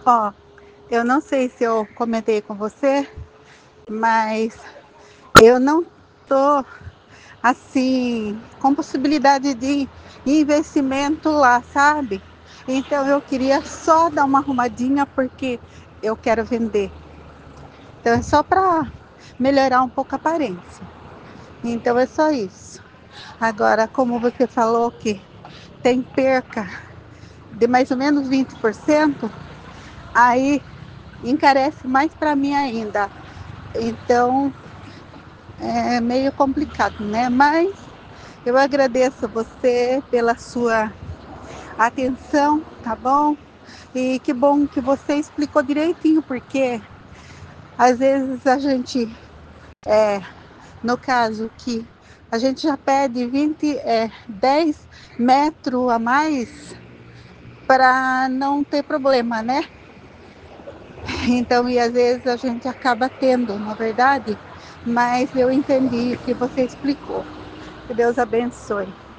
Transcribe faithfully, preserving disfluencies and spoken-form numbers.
Ó, eu não sei se eu comentei com você, mas eu não tô assim com possibilidade de investimento lá, sabe? Então eu queria só dar uma arrumadinha porque eu quero vender. Então é só para melhorar um pouco a aparência. Então é só isso. Agora, como você falou que tem perca de mais ou menos vinte por cento, aí encarece mais para mim ainda. Então é meio complicado, né? Mas eu agradeço você pela sua atenção, tá bom? E que bom que você explicou direitinho, porque às vezes a gente, é, no caso que a gente já pede vinte, é, dez metros a mais para não ter problema, né? Então, e às vezes a gente acaba tendo, na verdade, mas eu entendi o que você explicou. Que Deus abençoe.